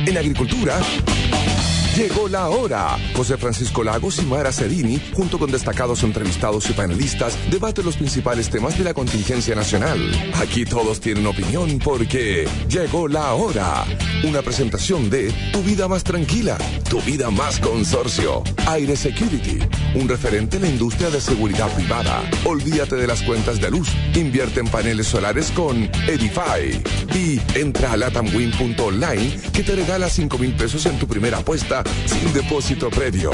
En agricultura, llegó la hora. José Francisco Lagos y Mara Cedini, junto con destacados entrevistados y panelistas, debaten los principales temas de la contingencia nacional. Aquí todos tienen opinión porque llegó la hora. Una presentación de Tu Vida Más Tranquila, Tu Vida Más Consorcio. Aire Security, un referente en la industria de seguridad privada. Olvídate de las cuentas de luz. Invierte en paneles solares con Edify. Y entra a latamwin.online que te regala 5,000 pesos en tu primera apuesta sin depósito previo.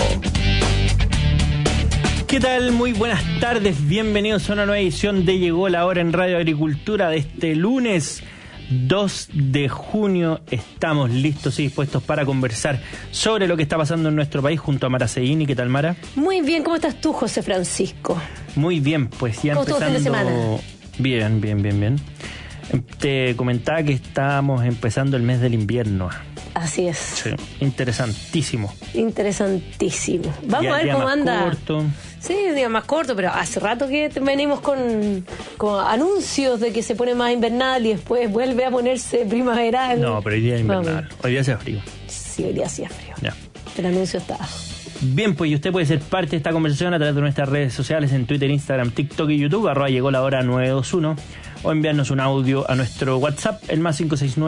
¿Qué tal? Muy buenas tardes, bienvenidos a una nueva edición de Llegó la Hora en Radio Agricultura de este lunes 2 de junio. Estamos listos y dispuestos para conversar sobre lo que está pasando en nuestro país junto a Mara Cedini. ¿Qué tal, Mara? Muy bien, ¿cómo estás tú, José Francisco? Muy bien, pues ya ¿cómo empezando... estuvo el fin de semana? Bien. Te comentaba que estábamos empezando el mes del invierno. Así es. Sí, interesantísimo. Vamos a ver cómo anda. Corto. Sí, un día más corto, pero hace rato que venimos con anuncios de que se pone más invernal y después vuelve a ponerse primaveral. No, pero hoy día es invernal. Hoy día hace frío. Sí, hoy día hacía frío. Ya. El anuncio está. Bien, pues y usted puede ser parte de esta conversación a través de nuestras redes sociales en Twitter, Instagram, TikTok y YouTube, @llegó la hora 921, o enviarnos un audio a nuestro WhatsApp, el más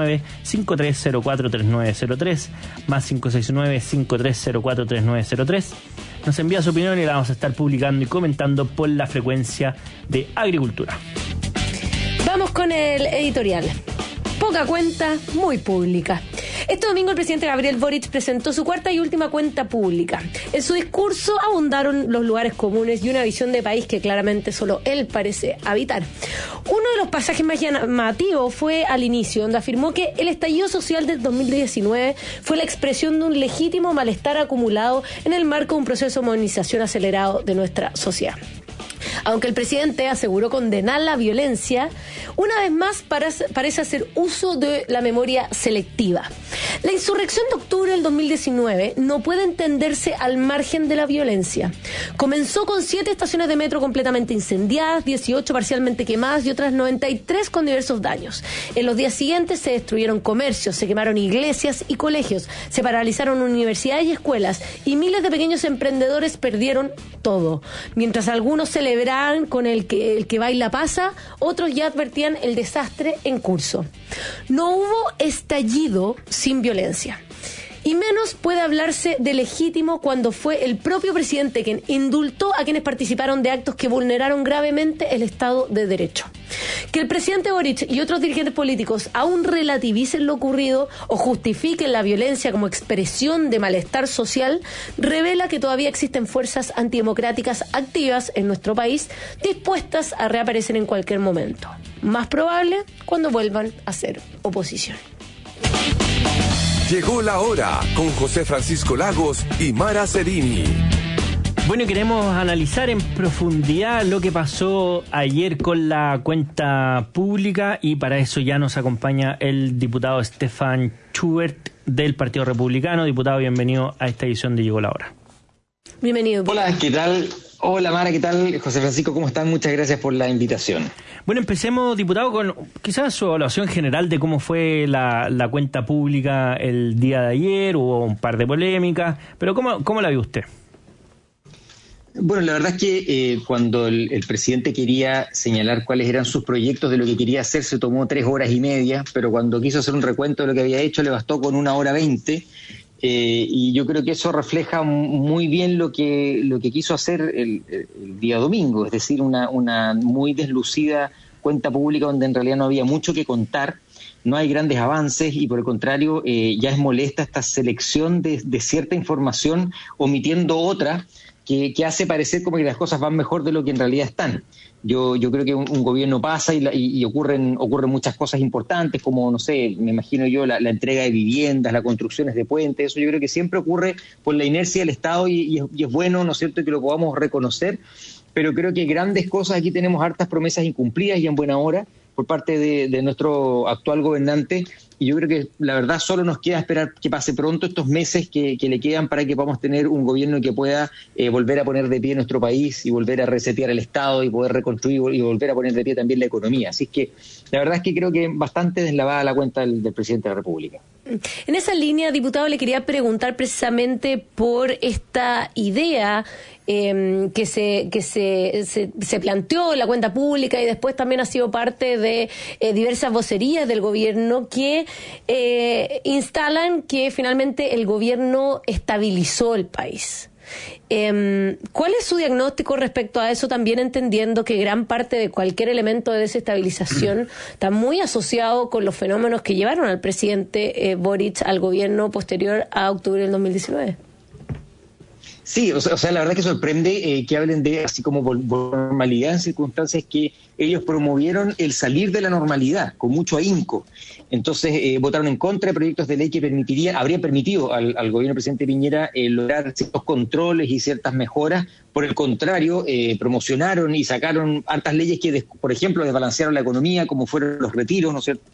569-5304-3903, más 569-5304-3903. Nos envía su opinión y la vamos a estar publicando y comentando por la frecuencia de Agricultura. Vamos con el editorial. Poca cuenta, muy pública. Este domingo el presidente Gabriel Boric presentó su cuarta y última cuenta pública. En su discurso abundaron los lugares comunes y una visión de país que claramente solo él parece habitar. Uno de los pasajes más llamativos fue al inicio, donde afirmó que el estallido social del 2019 fue la expresión de un legítimo malestar acumulado en el marco de un proceso de modernización acelerado de nuestra sociedad. Aunque el presidente aseguró condenar la violencia, una vez más parece hacer uso de la memoria selectiva. La insurrección de octubre del 2019 no puede entenderse al margen de la violencia. Comenzó con 7 estaciones de metro completamente incendiadas, 18 parcialmente quemadas y otras 93 con diversos daños. En los días siguientes se destruyeron comercios, se quemaron iglesias y colegios, se paralizaron universidades y escuelas y miles de pequeños emprendedores perdieron todo. Mientras algunos celebraban con el que baila pasa, otros ya advertían el desastre en curso. No hubo estallido sin violencia. Y menos puede hablarse de legítimo cuando fue el propio presidente quien indultó a quienes participaron de actos que vulneraron gravemente el Estado de Derecho. Que el presidente Boric y otros dirigentes políticos aún relativicen lo ocurrido o justifiquen la violencia como expresión de malestar social revela que todavía existen fuerzas antidemocráticas activas en nuestro país dispuestas a reaparecer en cualquier momento. Más probable cuando vuelvan a ser oposición. Llegó la hora con José Francisco Lagos y Mara Cedini. Bueno, queremos analizar en profundidad lo que pasó ayer con la cuenta pública y para eso ya nos acompaña el diputado Stefan Schubert del Partido Republicano. Diputado, bienvenido a esta edición de Llegó la Hora. Bienvenido. Hola, ¿qué tal? Hola Mara, ¿qué tal? José Francisco, ¿cómo están? Muchas gracias por la invitación. Bueno, empecemos, diputado, con quizás su evaluación general de cómo fue la cuenta pública el día de ayer. Hubo un par de polémicas, pero ¿cómo la vio usted? Bueno, la verdad es que cuando el presidente quería señalar cuáles eran sus proyectos de lo que quería hacer, se tomó 3 horas y media, pero cuando quiso hacer un recuento de lo que había hecho, le bastó con 1 hora 20. Y yo creo que eso refleja muy bien lo que quiso hacer el día domingo, es decir, una muy deslucida cuenta pública donde en realidad no había mucho que contar, no hay grandes avances y por el contrario ya es molesta esta selección de cierta información omitiendo otra que hace parecer como que las cosas van mejor de lo que en realidad están. Yo creo que un gobierno pasa y ocurren muchas cosas importantes, como, no sé, me imagino yo, la entrega de viviendas, las construcciones de puentes, eso yo creo que siempre ocurre por la inercia del Estado y es bueno, ¿no es cierto?, que lo podamos reconocer, pero creo que grandes cosas, aquí tenemos hartas promesas incumplidas y en buena hora por parte de nuestro actual gobernante, y yo creo que la verdad solo nos queda esperar que pase pronto estos meses que le quedan para que podamos tener un gobierno que pueda volver a poner de pie nuestro país y volver a resetear el Estado y poder reconstruir y volver a poner de pie también la economía. Así es que la verdad es que creo que bastante deslavada la cuenta del presidente de la República. En esa línea, diputado, le quería preguntar precisamente por esta idea que se planteó en la cuenta pública y después también ha sido parte de diversas vocerías del gobierno que instalan que finalmente el gobierno estabilizó el país. ¿Cuál es su diagnóstico respecto a eso, también entendiendo que gran parte de cualquier elemento de desestabilización está muy asociado con los fenómenos que llevaron al presidente Boric al gobierno posterior a octubre del 2019? Sí, o sea, la verdad que sorprende que hablen de así como normalidad en circunstancias que ellos promovieron el salir de la normalidad con mucho ahínco. Entonces votaron en contra de proyectos de ley que habría permitido al gobierno del presidente Piñera lograr ciertos controles y ciertas mejoras. Por el contrario, promocionaron y sacaron hartas leyes que, por ejemplo, desbalancearon la economía, como fueron los retiros, ¿no es cierto?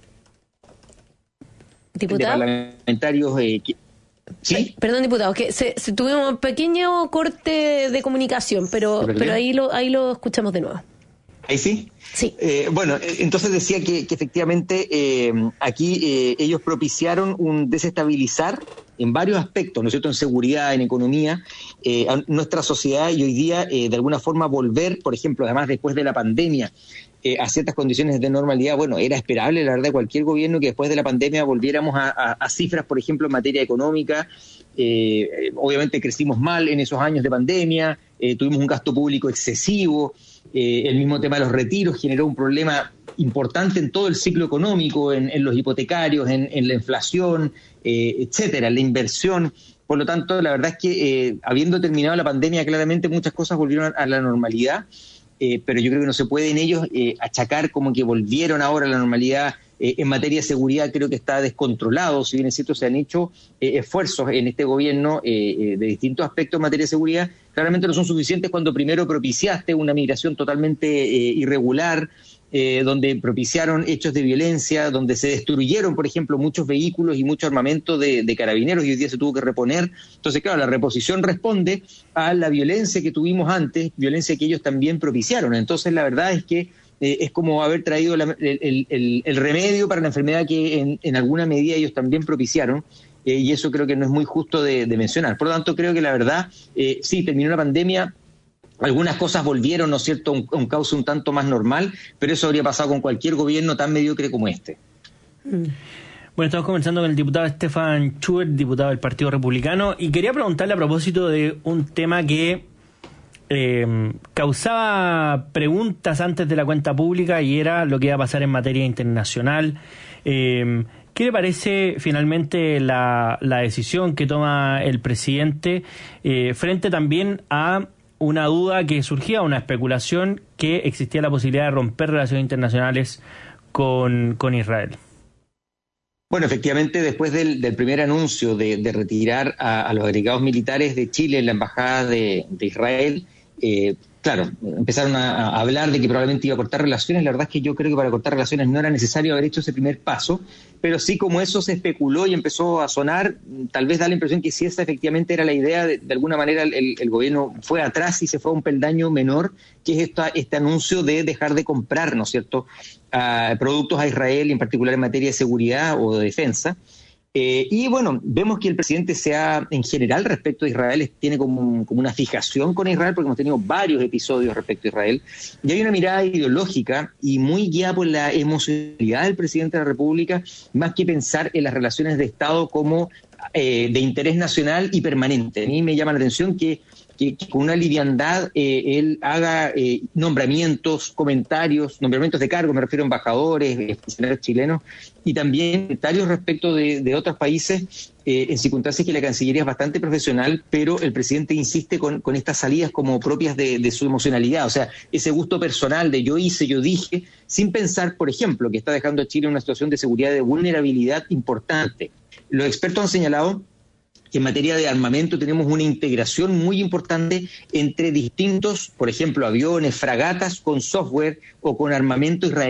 ¿Diputado? De parlamentarios ¿sí? Perdón, diputado, que se tuvimos un pequeño corte de comunicación, pero ahí lo escuchamos de nuevo. ¿Ahí sí? Sí. Bueno, entonces decía que efectivamente aquí ellos propiciaron un desestabilizar en varios aspectos, ¿no es cierto?, en seguridad, en economía, a nuestra sociedad, y hoy día de alguna forma volver, por ejemplo, además después de la pandemia, a ciertas condiciones de normalidad. Bueno, era esperable, la verdad, cualquier gobierno que después de la pandemia volviéramos a cifras, por ejemplo, en materia económica. Obviamente crecimos mal en esos años de pandemia, tuvimos un gasto público excesivo, el mismo tema de los retiros generó un problema importante en todo el ciclo económico, en los hipotecarios, en la inflación, etcétera, la inversión. Por lo tanto, la verdad es que habiendo terminado la pandemia, claramente muchas cosas volvieron a la normalidad. Pero yo creo que no se puede en ellos achacar como que volvieron ahora a la normalidad. En materia de seguridad creo que está descontrolado, si bien es cierto se han hecho esfuerzos en este gobierno de distintos aspectos en materia de seguridad, claramente no son suficientes cuando primero propiciaste una migración totalmente irregular, donde propiciaron hechos de violencia, donde se destruyeron, por ejemplo, muchos vehículos y mucho armamento de carabineros y hoy día se tuvo que reponer. Entonces, claro, la reposición responde a la violencia que tuvimos antes, violencia que ellos también propiciaron. Entonces, la verdad es que es como haber traído el remedio para la enfermedad que en alguna medida ellos también propiciaron. Y eso creo que no es muy justo de mencionar. Por lo tanto, creo que la verdad, sí, terminó la pandemia. Algunas cosas volvieron, ¿no es cierto?, a un cauce un tanto más normal, pero eso habría pasado con cualquier gobierno tan mediocre como este. Bueno, estamos conversando con el diputado Stefan Schubert, diputado del Partido Republicano, y quería preguntarle a propósito de un tema que causaba preguntas antes de la cuenta pública, y era lo que iba a pasar en materia internacional. ¿Qué le parece finalmente la decisión que toma el presidente frente también a una duda que surgía, una especulación que existía la posibilidad de romper relaciones internacionales con Israel? Bueno, efectivamente, después del primer anuncio de retirar a los agregados militares de Chile en la embajada de Israel, claro, empezaron a hablar de que probablemente iba a cortar relaciones. La verdad es que yo creo que para cortar relaciones no era necesario haber hecho ese primer paso, pero sí, como eso se especuló y empezó a sonar, tal vez da la impresión que si esa efectivamente era la idea, de alguna manera el gobierno fue atrás y se fue a un peldaño menor, que es este anuncio de dejar de comprar, ¿no es cierto?, productos a Israel, en particular en materia de seguridad o de defensa. Y bueno, vemos que el presidente en general respecto a Israel tiene como una fijación con Israel, porque hemos tenido varios episodios respecto a Israel, y hay una mirada ideológica y muy guiada por la emocionalidad del presidente de la República, más que pensar en las relaciones de Estado como de interés nacional y permanente. A mí me llama la atención que con una liviandad él haga nombramientos de cargos, me refiero a embajadores, funcionarios chilenos, y también comentarios respecto de otros países en circunstancias que la Cancillería es bastante profesional, pero el presidente insiste con estas salidas como propias de su emocionalidad, o sea, ese gusto personal de yo hice, yo dije, sin pensar, por ejemplo, que está dejando a Chile en una situación de seguridad de vulnerabilidad importante. Los expertos han señalado que en materia de armamento tenemos una integración muy importante entre distintos, por ejemplo, aviones, fragatas con software o con armamento israelí.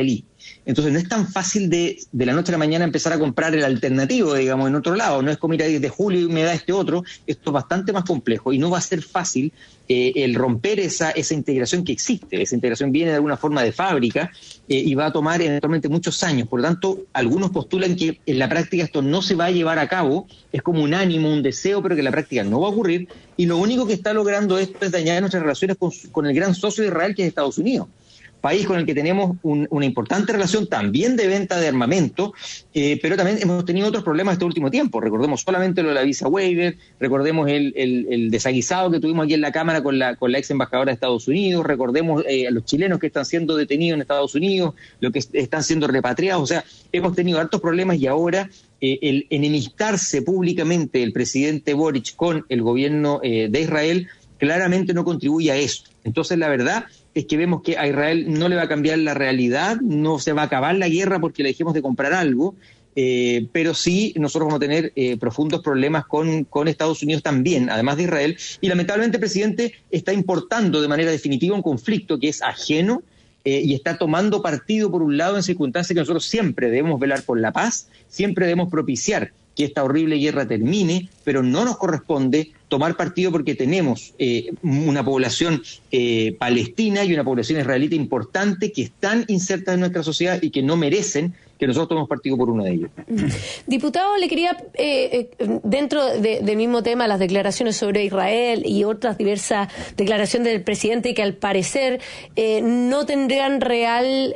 Entonces no es tan fácil de la noche a la mañana empezar a comprar el alternativo, digamos, en otro lado. No es como ir a 10 de julio y me da este otro. Esto es bastante más complejo y no va a ser fácil el romper esa integración que existe. Esa integración viene de alguna forma de fábrica y va a tomar eventualmente muchos años. Por lo tanto, algunos postulan que en la práctica esto no se va a llevar a cabo. Es como un ánimo, un deseo, pero que en la práctica no va a ocurrir. Y lo único que está logrando esto es dañar nuestras relaciones con el gran socio de Israel, que es Estados Unidos. País con el que tenemos una importante relación también de venta de armamento, pero también hemos tenido otros problemas este último tiempo. Recordemos solamente lo de la visa waiver, recordemos el desaguisado que tuvimos aquí en la Cámara con la ex embajadora de Estados Unidos, recordemos a los chilenos que están siendo detenidos en Estados Unidos, los que están siendo repatriados. O sea, hemos tenido hartos problemas y ahora el enemistarse públicamente el presidente Boric con el gobierno de Israel claramente no contribuye a eso. Entonces, la verdad es que vemos que a Israel no le va a cambiar la realidad, no se va a acabar la guerra porque le dejemos de comprar algo, pero sí nosotros vamos a tener profundos problemas con Estados Unidos también, además de Israel, y lamentablemente el presidente está importando de manera definitiva un conflicto que es ajeno y está tomando partido por un lado en circunstancias que nosotros siempre debemos velar por la paz, siempre debemos propiciar que esta horrible guerra termine, pero no nos corresponde tomar partido porque tenemos una población palestina y una población israelita importante que están insertas en nuestra sociedad y que no merecen que nosotros tomemos partido por uno de ellos. Diputado, le quería, dentro del mismo tema, las declaraciones sobre Israel y otras diversas declaraciones del presidente que al parecer no tendrían real...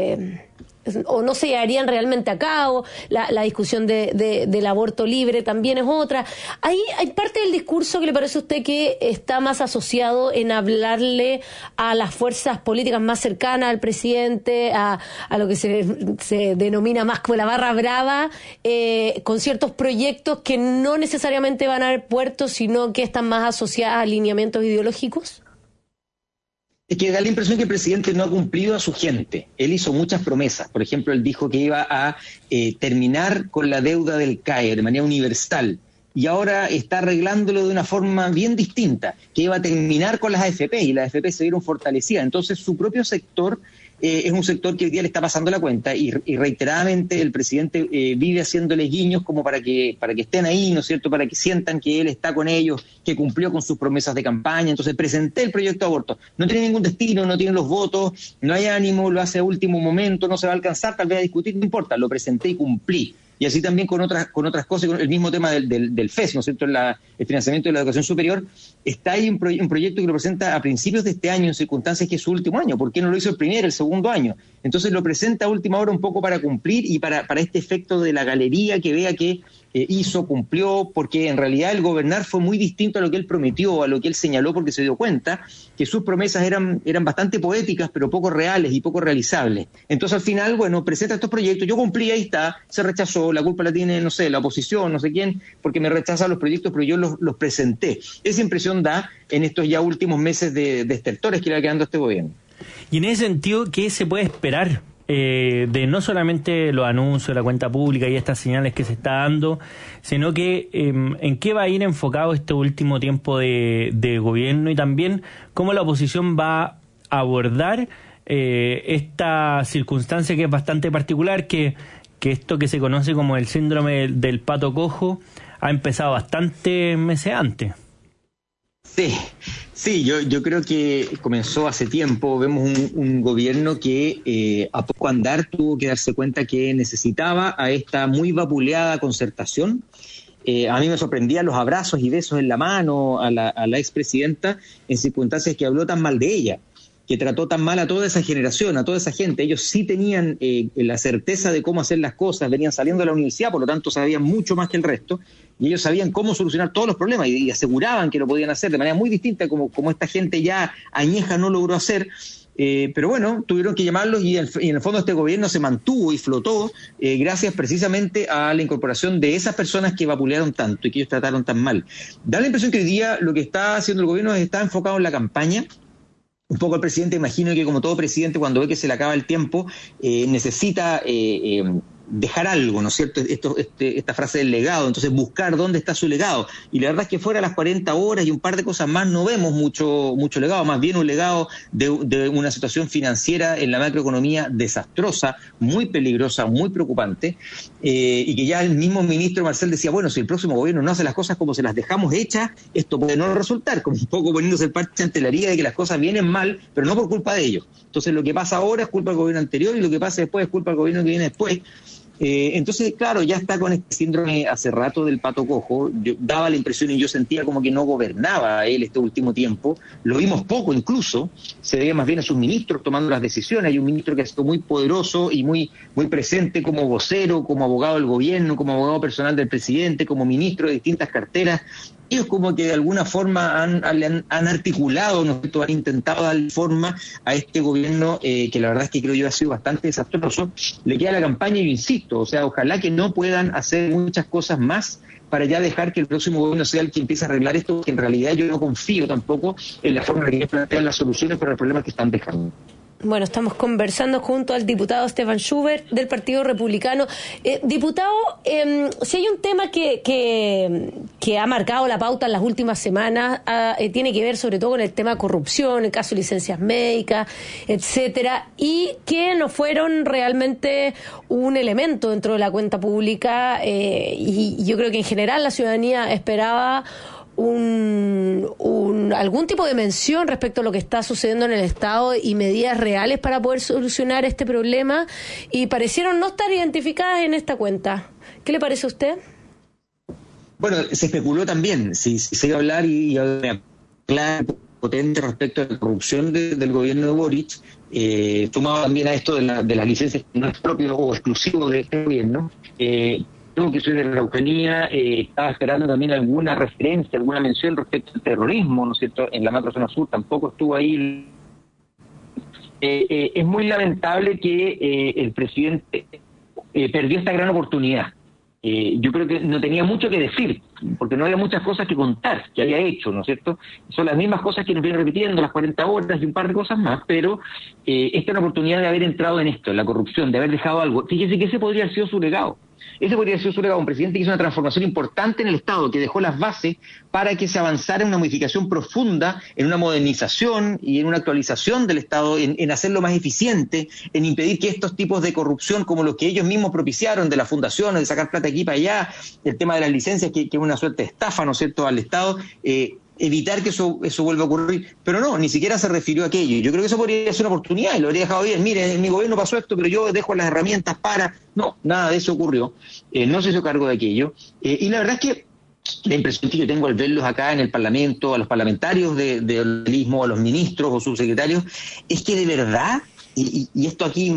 o no se llevarían realmente a cabo, la discusión del aborto libre también es otra. Hay parte del discurso que le parece a usted que está más asociado en hablarle a las fuerzas políticas más cercanas al presidente, a lo que se denomina más como la barra brava, con ciertos proyectos que no necesariamente van a haber puertos, sino que están más asociados a alineamientos ideológicos? Es que da la impresión que el presidente no ha cumplido a su gente. Él hizo muchas promesas. Por ejemplo, él dijo que iba a terminar con la deuda del CAE de manera universal. Y ahora está arreglándolo de una forma bien distinta, que iba a terminar con las AFP, y las AFP se vieron fortalecidas. Entonces, su propio sector es un sector que hoy día le está pasando la cuenta y reiteradamente el presidente vive haciéndole guiños como para que estén ahí, ¿no es cierto?, para que sientan que él está con ellos, que cumplió con sus promesas de campaña. Entonces presenté el proyecto de aborto, no tiene ningún destino, no tiene los votos, no hay ánimo, lo hace a último momento, no se va a alcanzar, tal vez a discutir, no importa, lo presenté y cumplí. Y así también con otras cosas, con el mismo tema del FES, ¿no es cierto?, el financiamiento de la educación superior. Está ahí un proyecto que lo presenta a principios de este año, en circunstancias que es su último año. ¿Por qué no lo hizo el segundo año? Entonces lo presenta a última hora un poco para cumplir y para este efecto de la galería, que vea que hizo, cumplió, porque en realidad el gobernar fue muy distinto a lo que él prometió, a lo que él señaló, porque se dio cuenta que sus promesas eran bastante poéticas, pero poco reales y poco realizables. Entonces al final, bueno, presenta estos proyectos, yo cumplí, ahí está, se rechazó, la culpa la tiene, no sé, la oposición, no sé quién, porque me rechazan los proyectos, pero yo los presenté. Esa impresión da en estos ya últimos meses de estertores que le va quedando a este gobierno. Y en ese sentido, ¿qué se puede esperar de no solamente los anuncios, la cuenta pública y estas señales que se está dando, sino que en qué va a ir enfocado este último tiempo de gobierno y también cómo la oposición va a abordar esta circunstancia que es bastante particular, que esto que se conoce como el síndrome del pato cojo ha empezado bastantes meses antes? Sí, yo creo que comenzó hace tiempo. Vemos un gobierno que a poco andar tuvo que darse cuenta que necesitaba a esta muy vapuleada concertación. A mí me sorprendían los abrazos y besos en la mano a la expresidenta en circunstancias que habló tan mal de ella, que trató tan mal a toda esa generación, a toda esa gente. Ellos sí tenían la certeza de cómo hacer las cosas, venían saliendo de la universidad, por lo tanto sabían mucho más que el resto, y ellos sabían cómo solucionar todos los problemas y aseguraban que lo podían hacer de manera muy distinta como esta gente ya añeja no logró hacer. Pero bueno, tuvieron que llamarlos y en el fondo este gobierno se mantuvo y flotó gracias precisamente a la incorporación de esas personas que vapulearon tanto y que ellos trataron tan mal. Da la impresión que hoy día lo que está haciendo el gobierno es está enfocado en la campaña. Un poco el presidente, imagino que como todo presidente, cuando ve que se le acaba el tiempo, necesita dejar algo, ¿no es cierto? Esta frase del legado, entonces buscar dónde está su legado. Y la verdad es que fuera de las 40 horas y un par de cosas más no vemos mucho legado, más bien un legado de una situación financiera en la macroeconomía desastrosa, muy peligrosa, muy preocupante, y que ya el mismo ministro Marcel decía, bueno, si el próximo gobierno no hace las cosas como se las dejamos hechas, esto puede no resultar, como un poco poniéndose el parche ante la herida de que las cosas vienen mal, pero no por culpa de ellos. Entonces lo que pasa ahora es culpa del gobierno anterior y lo que pasa después es culpa del gobierno que viene después. Entonces, claro, ya está con este síndrome hace rato del pato cojo. Daba la impresión y yo sentía como que no gobernaba él este último tiempo. Lo vimos poco incluso, se veía más bien a sus ministros tomando las decisiones. Hay un ministro que ha sido muy poderoso y muy presente como vocero, como abogado del gobierno, como abogado personal del presidente, como ministro de distintas carteras. Ellos como que de alguna forma han articulado, ¿no? Han intentado dar forma a este gobierno que la verdad es que creo yo ha sido bastante desastroso. Le queda la campaña y yo insisto, o sea, ojalá que no puedan hacer muchas cosas más para ya dejar que el próximo gobierno sea el que empiece a arreglar esto, que en realidad yo no confío tampoco en la forma en que plantean las soluciones para el problema que están dejando. Bueno, estamos conversando junto al diputado Stefan Schubert del Partido Republicano. Diputado, si hay un tema que ha marcado la pauta en las últimas semanas, tiene que ver sobre todo con el tema corrupción, el caso de licencias médicas, etcétera, y que no fueron realmente un elemento dentro de la cuenta pública, y yo creo que en general la ciudadanía esperaba algún tipo de mención respecto a lo que está sucediendo en el Estado y medidas reales para poder solucionar este problema, y parecieron no estar identificadas en esta cuenta. ¿Qué le parece a usted? Bueno, se especuló también, si se iba a hablar y claro, potente respecto a la corrupción del gobierno de Boric, sumado también a esto de las licencias que no es propio o exclusivo de este gobierno. Yo, que soy de la Araucanía, estaba esperando también alguna referencia, alguna mención respecto al terrorismo, ¿no es cierto?, en la macrozona sur, tampoco estuvo ahí. Es muy lamentable que el presidente perdió esta gran oportunidad. Yo creo que no tenía mucho que decir, porque no había muchas cosas que contar, que había hecho, ¿no es cierto? Son las mismas cosas que nos vienen repitiendo, las 40 horas y un par de cosas más, pero esta es una oportunidad de haber entrado en esto, en la corrupción, de haber dejado algo. Fíjese que ese podría haber sido su legado. Ese podría haber sido su legado, un presidente que hizo una transformación importante en el Estado, que dejó las bases para que se avanzara en una modificación profunda, en una modernización y en una actualización del Estado, en hacerlo más eficiente, en impedir que estos tipos de corrupción, como los que ellos mismos propiciaron, de las fundaciones, de sacar plata aquí para allá, el tema de las licencias, que es una suerte de estafa, ¿no es cierto?, al Estado, evitar que eso vuelva a ocurrir, pero no, ni siquiera se refirió a aquello. Yo creo que eso podría ser una oportunidad y lo habría dejado bien. Mire, en mi gobierno pasó esto, pero yo dejo las herramientas para... No, nada de eso ocurrió, no se hizo cargo de aquello, y la verdad es que la impresión que yo tengo al verlos acá en el Parlamento, a los parlamentarios del organismo, a los ministros o subsecretarios, es que de verdad, y esto aquí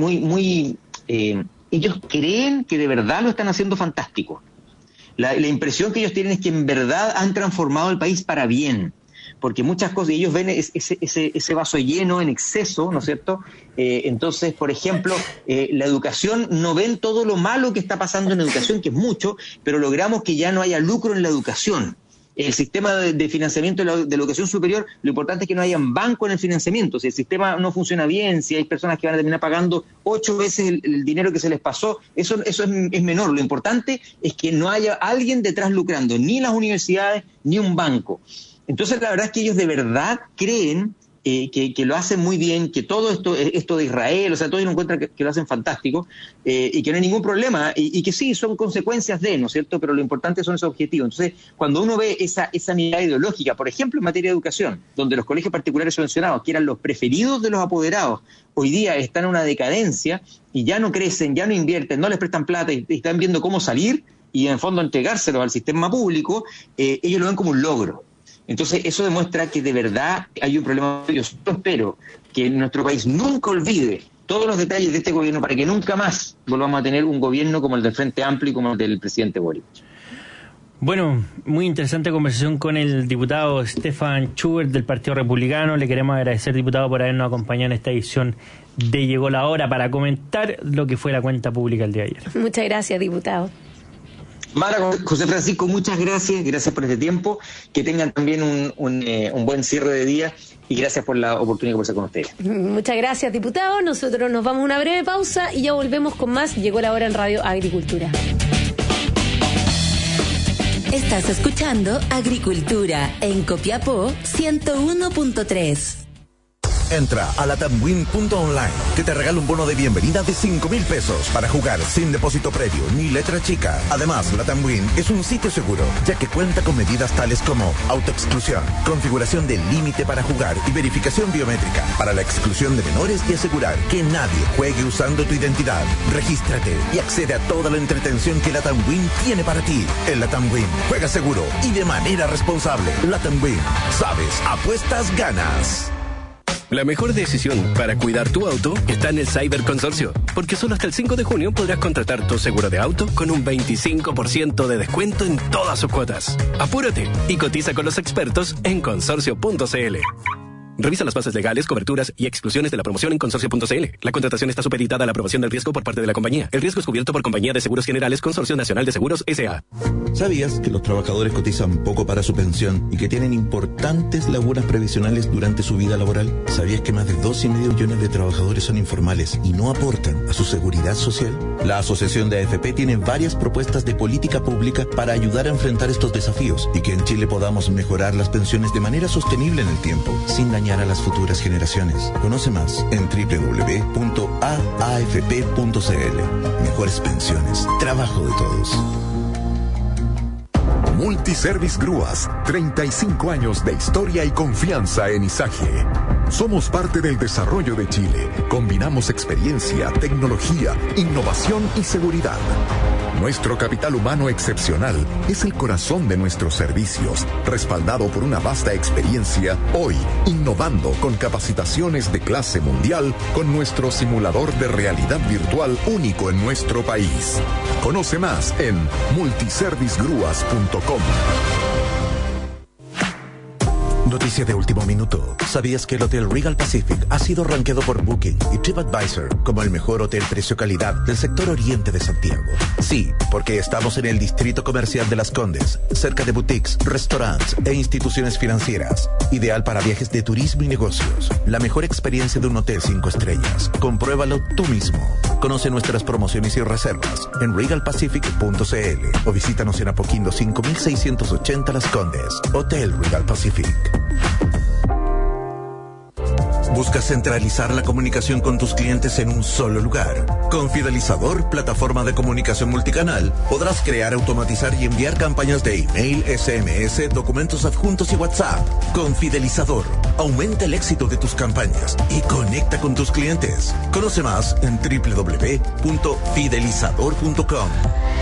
ellos creen que de verdad lo están haciendo fantástico. La impresión que ellos tienen es que en verdad han transformado el país para bien, porque muchas cosas, ellos ven ese vaso lleno en exceso, ¿no es cierto? Entonces, por ejemplo, la educación, no ven todo lo malo que está pasando en educación, que es mucho, pero logramos que ya no haya lucro en la educación. El sistema de financiamiento de la educación superior, lo importante es que no haya banco en el financiamiento. Si el sistema no funciona bien, si hay personas que van a terminar pagando 8 veces el dinero que se les pasó, eso es menor. Lo importante es que no haya alguien detrás lucrando, ni las universidades, ni un banco. Entonces, la verdad es que ellos de verdad creen que lo hacen muy bien, que todo esto de Israel, o sea, todos ellos encuentran que lo hacen fantástico, y que no hay ningún problema, y que sí, son consecuencias de, ¿no es cierto?, pero lo importante son esos objetivos. Entonces, cuando uno ve esa mirada ideológica, por ejemplo, en materia de educación, donde los colegios particulares subvencionados, que eran los preferidos de los apoderados, hoy día están en una decadencia, y ya no crecen, ya no invierten, no les prestan plata, y están viendo cómo salir, y en el fondo entregárselos al sistema público, ellos lo ven como un logro. Entonces, eso demuestra que de verdad hay un problema. Yo espero que nuestro país nunca olvide todos los detalles de este gobierno para que nunca más volvamos a tener un gobierno como el del Frente Amplio y como el del presidente Boric. Bueno, muy interesante conversación con el diputado Stefan Schubert del Partido Republicano. Le queremos agradecer, diputado, por habernos acompañado en esta edición de Llegó la Hora para comentar lo que fue la cuenta pública el día de ayer. Muchas gracias, diputado. Mara, José Francisco, muchas gracias por este tiempo, que tengan también un buen cierre de día y gracias por la oportunidad de conversar con ustedes. Muchas gracias, diputado. Nosotros nos vamos a una breve pausa y ya volvemos con más. Llegó la hora en Radio Agricultura. Estás escuchando Agricultura en Copiapó 101.3. Entra a latamwin.online, que te regala un bono de bienvenida de 5,000 pesos para jugar sin depósito previo ni letra chica. Además, Latamwin es un sitio seguro, ya que cuenta con medidas tales como autoexclusión, configuración del límite para jugar y verificación biométrica para la exclusión de menores y asegurar que nadie juegue usando tu identidad. Regístrate y accede a toda la entretención que Latamwin tiene para ti. En Latamwin, juega seguro y de manera responsable. Latamwin, sabes, apuestas, ganas. La mejor decisión para cuidar tu auto está en el Cyber Consorcio, porque solo hasta el 5 de junio podrás contratar tu seguro de auto con un 25% de descuento en todas sus cuotas. Apúrate y cotiza con los expertos en consorcio.cl. Revisa las bases legales, coberturas y exclusiones de la promoción en consorcio.cl. La contratación está supeditada a la aprobación del riesgo por parte de la compañía. El riesgo es cubierto por Compañía de Seguros Generales Consorcio Nacional de Seguros S.A. ¿Sabías que los trabajadores cotizan poco para su pensión y que tienen importantes lagunas previsionales durante su vida laboral? ¿Sabías que más de 2,5 millones de trabajadores son informales y no aportan a su seguridad social? La Asociación de AFP tiene varias propuestas de política pública para ayudar a enfrentar estos desafíos y que en Chile podamos mejorar las pensiones de manera sostenible en el tiempo, sin dañar a las futuras generaciones. Conoce más en www.aafp.cl. Mejores pensiones, trabajo de todos. Multiservice Grúas, 35 años de historia y confianza en Izague. Somos parte del desarrollo de Chile. Combinamos experiencia, tecnología, innovación y seguridad. Nuestro capital humano excepcional es el corazón de nuestros servicios, respaldado por una vasta experiencia, hoy innovando con capacitaciones de clase mundial con nuestro simulador de realidad virtual único en nuestro país. Conoce más en multiservicegrúas.com. Noticia de último minuto. ¿Sabías que el Hotel Regal Pacific ha sido rankeado por Booking y TripAdvisor como el mejor hotel precio-calidad del sector oriente de Santiago? Sí, porque estamos en el distrito comercial de Las Condes, cerca de boutiques, restaurantes e instituciones financieras. Ideal para viajes de turismo y negocios. La mejor experiencia de un hotel 5 estrellas. Compruébalo tú mismo. Conoce nuestras promociones y reservas en regalpacific.cl o visítanos en Apoquindo 5680 Las Condes. Hotel Regal Pacific. ¿Buscas centralizar la comunicación con tus clientes en un solo lugar? Con Fidelizador, plataforma de comunicación multicanal, podrás crear, automatizar y enviar campañas de email, SMS, documentos adjuntos y WhatsApp. Con Fidelizador, aumenta el éxito de tus campañas y conecta con tus clientes. Conoce más en www.fidelizador.com.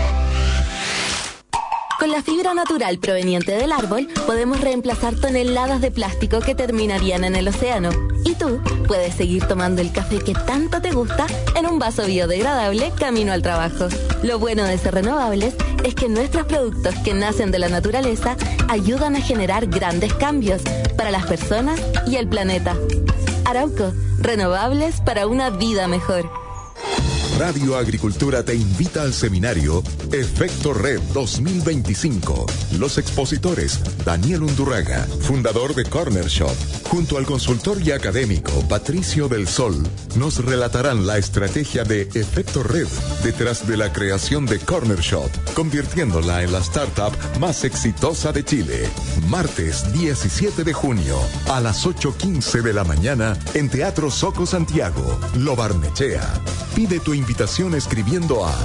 Con la fibra natural proveniente del árbol, podemos reemplazar toneladas de plástico que terminarían en el océano. Y tú puedes seguir tomando el café que tanto te gusta en un vaso biodegradable camino al trabajo. Lo bueno de ser renovables es que nuestros productos que nacen de la naturaleza ayudan a generar grandes cambios para las personas y el planeta. Arauco, renovables para una vida mejor. Radio Agricultura te invita al seminario Efecto Red 2025. Los expositores: Daniel Undurraga, fundador de Corner Shop, junto al consultor y académico Patricio del Sol, nos relatarán la estrategia de Efecto Red detrás de la creación de Corner Shop, convirtiéndola en la startup más exitosa de Chile. Martes 17 de junio a las 8:15 de la mañana en Teatro Soco Santiago, Lo Barnechea. Pide tu invitación escribiendo a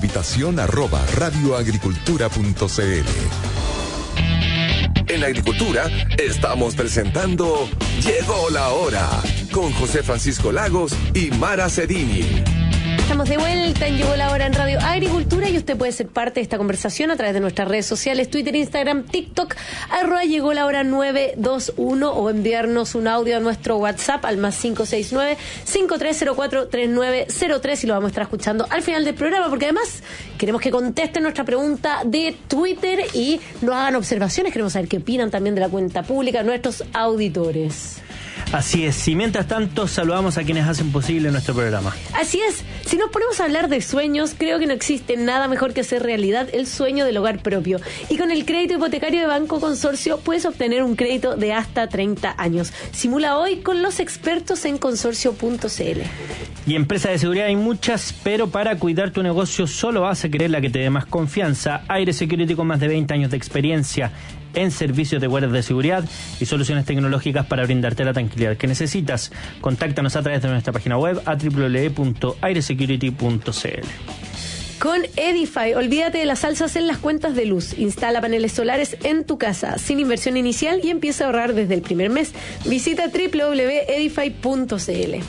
invitación@radioagricultura.cl. En la agricultura estamos presentando Llegó la Hora con José Francisco Lagos y Mara Cedini. Estamos de vuelta en Llegó la Hora en Radio Agricultura y usted puede ser parte de esta conversación a través de nuestras redes sociales, Twitter, Instagram, TikTok, @Llegó la Hora 921 o enviarnos un audio a nuestro WhatsApp al +569 5304 3903 y lo vamos a estar escuchando al final del programa, porque además queremos que contesten nuestra pregunta de Twitter y nos hagan observaciones. Queremos saber qué opinan también de la cuenta pública nuestros auditores. Así es, y mientras tanto saludamos a quienes hacen posible nuestro programa. Así es, Si nos ponemos a hablar de sueños, creo que no existe nada mejor que hacer realidad el sueño del hogar propio. Y con el crédito hipotecario de Banco Consorcio puedes obtener un crédito de hasta 30 años. Simula hoy con los expertos en consorcio.cl. Y empresas de seguridad hay muchas, pero para cuidar tu negocio solo vas a querer la que te dé más confianza. Aire Security, con más de 20 años de experiencia en servicios de guardias de seguridad y soluciones tecnológicas para brindarte la tranquilidad que necesitas. Contáctanos a través de nuestra página web a www.airesecurity.cl. Con Edify, olvídate de las alzas en las cuentas de luz. Instala paneles solares en tu casa sin inversión inicial y empieza a ahorrar desde el primer mes. Visita www.edify.cl.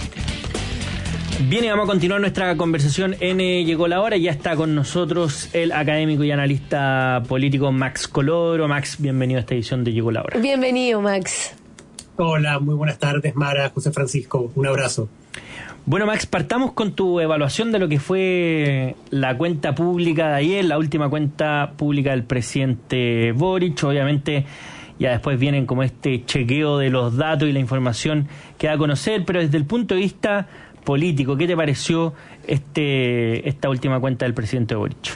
Bien, y vamos a continuar nuestra conversación en Llegó la Hora. Ya está con nosotros el académico y analista político Max Colodro. Max, bienvenido a esta edición de Llegó la Hora. Bienvenido, Max. Hola, muy buenas tardes, Mara, José Francisco. Un abrazo. Bueno, Max, partamos con tu evaluación de lo que fue la cuenta pública de ayer, la última cuenta pública del presidente Boric. Obviamente, ya después vienen como este chequeo de los datos y la información que da a conocer, pero desde el punto de vista político, ¿qué te pareció esta última cuenta del presidente Boric?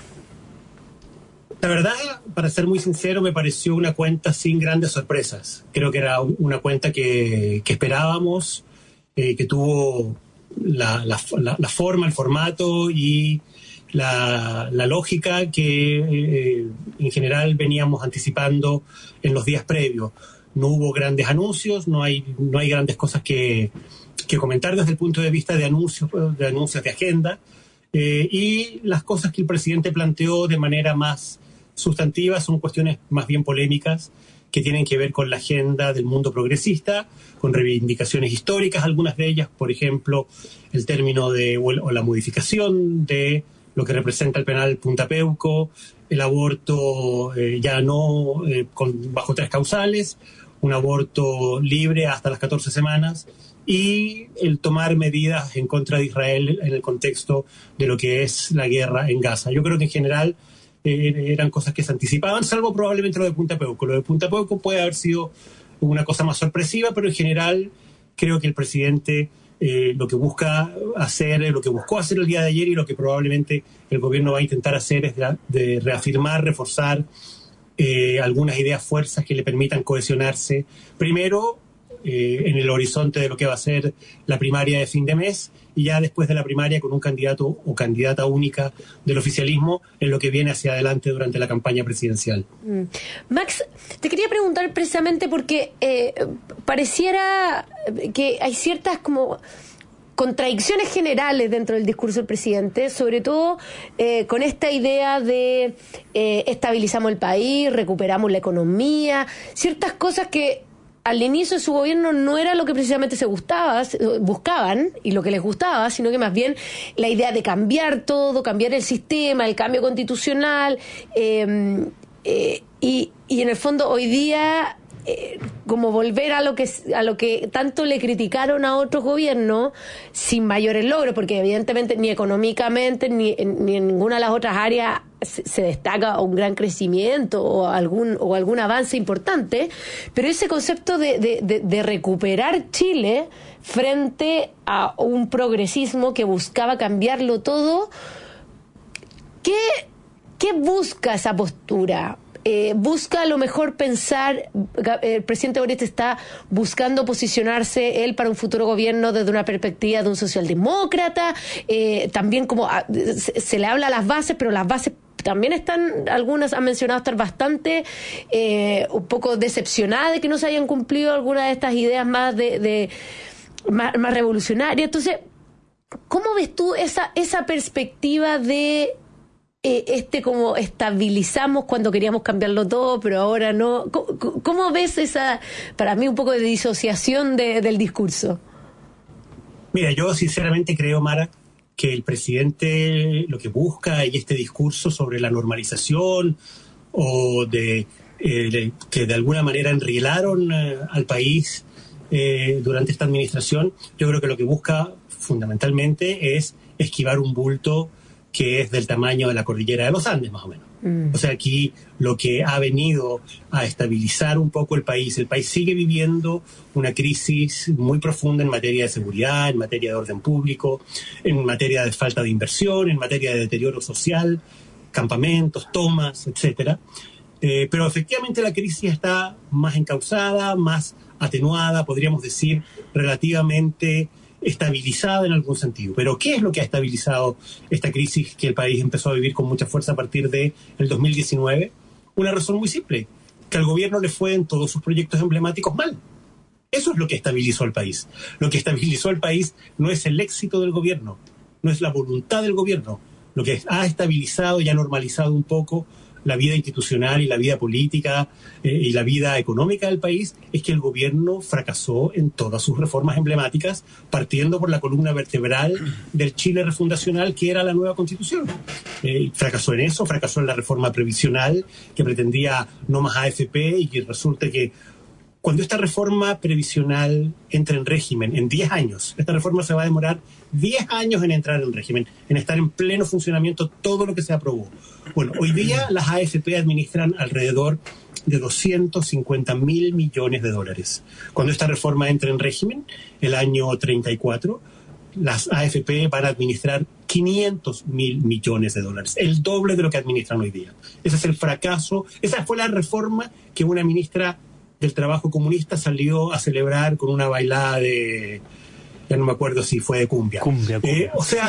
La verdad, para ser muy sincero, me pareció una cuenta sin grandes sorpresas. Creo que era una cuenta que esperábamos, que tuvo la forma, el formato y la lógica que en general veníamos anticipando en los días previos. No hubo grandes anuncios, no hay grandes cosas que comentar desde el punto de vista de anuncios de agenda, y las cosas que el presidente planteó de manera más sustantiva son cuestiones más bien polémicas que tienen que ver con la agenda del mundo progresista, con reivindicaciones históricas, algunas de ellas, por ejemplo, el término o la modificación de lo que representa el penal Punta Peuco, el aborto ya no bajo 3 causales, un aborto libre hasta las 14 semanas, y el tomar medidas en contra de Israel en el contexto de lo que es la guerra en Gaza. Yo creo que en general eran cosas que se anticipaban, salvo probablemente lo de Punta Peuco. Lo de Punta Peuco puede haber sido una cosa más sorpresiva, pero en general creo que el presidente lo que busca hacer, lo que buscó hacer el día de ayer y lo que probablemente el gobierno va a intentar hacer es de reafirmar, reforzar algunas ideas, fuerzas que le permitan cohesionarse. Primero, en el horizonte de lo que va a ser la primaria de fin de mes, y ya después de la primaria con un candidato o candidata única del oficialismo en lo que viene hacia adelante durante la campaña presidencial. Max, te quería preguntar precisamente porque pareciera que hay ciertas como contradicciones generales dentro del discurso del presidente, sobre todo con esta idea de estabilizamos el país, recuperamos la economía, ciertas cosas que al inicio de su gobierno no era lo que precisamente buscaban y lo que les gustaba, sino que más bien la idea de cambiar todo, cambiar el sistema, el cambio constitucional, y en el fondo hoy día como volver a lo que tanto le criticaron a otros gobiernos sin mayores logros, porque evidentemente ni económicamente ni en ninguna de las otras áreas se destaca un gran crecimiento o algún avance importante, pero ese concepto de recuperar Chile frente a un progresismo que buscaba cambiarlo todo, ¿qué busca esa postura? Busca a lo mejor pensar, el presidente Boric está buscando posicionarse él para un futuro gobierno desde una perspectiva de un socialdemócrata, también como se le habla a las bases, pero las bases también están, algunas han mencionado estar bastante un poco decepcionadas de que no se hayan cumplido algunas de estas ideas más más revolucionarias. Entonces, ¿cómo ves tú esa perspectiva de como estabilizamos cuando queríamos cambiarlo todo, pero ahora no? ¿Cómo ves esa, para mí, un poco de disociación del discurso? Mira, yo sinceramente creo, Mara, que el presidente lo que busca y este discurso sobre la normalización o que de alguna manera enrielaron al país durante esta administración, yo creo que lo que busca fundamentalmente es esquivar un bulto que es del tamaño de la cordillera de los Andes, más o menos. O sea, aquí lo que ha venido a estabilizar un poco el país sigue viviendo una crisis muy profunda en materia de seguridad, en materia de orden público, en materia de falta de inversión, en materia de deterioro social, campamentos, tomas, etcétera. Pero efectivamente la crisis está más encauzada, más atenuada, podríamos decir, relativamente estabilizada en algún sentido. Pero ¿qué es lo que ha estabilizado esta crisis que el país empezó a vivir con mucha fuerza a partir del 2019? Una razón muy simple, que al gobierno le fue en todos sus proyectos emblemáticos mal. Eso es lo que estabilizó al país. Lo que estabilizó al país no es el éxito del gobierno, no es la voluntad del gobierno. Lo que ha estabilizado y ha normalizado un poco la vida institucional y la vida política y la vida económica del país es que el gobierno fracasó en todas sus reformas emblemáticas, partiendo por la columna vertebral del Chile refundacional, que era la nueva Constitución. Fracasó en eso, fracasó en la reforma previsional, que pretendía no más AFP, y que resulta que cuando esta reforma previsional entra en régimen en 10 años, esta reforma se va a demorar 10 años en entrar en régimen, en estar en pleno funcionamiento todo lo que se aprobó. Bueno, hoy día las AFP administran alrededor de 250.000 millones de dólares. Cuando esta reforma entre en régimen, el año 34, las AFP van a administrar 500.000 millones de dólares, el doble de lo que administran hoy día. Ese es el fracaso, esa fue la reforma que una ministra del Trabajo comunista salió a celebrar con una bailada de, ya no me acuerdo si fue de cumbia. O sea,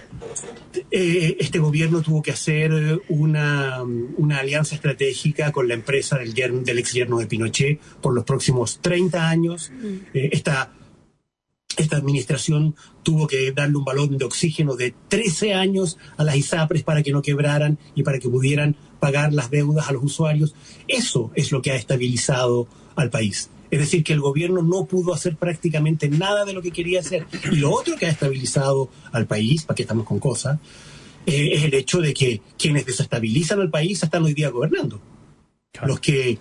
este gobierno tuvo que hacer una alianza estratégica con la empresa del ex yerno de Pinochet por los próximos 30 años. Esta administración tuvo que darle un balón de oxígeno de 13 años a las ISAPRES para que no quebraran y para que pudieran pagar las deudas a los usuarios. Eso es lo que ha estabilizado al país. Es decir, que el gobierno no pudo hacer prácticamente nada de lo que quería hacer. Y lo otro que ha estabilizado al país, para que estamos con cosas, es el hecho de que quienes desestabilizan al país están hoy día gobernando. Claro. Los que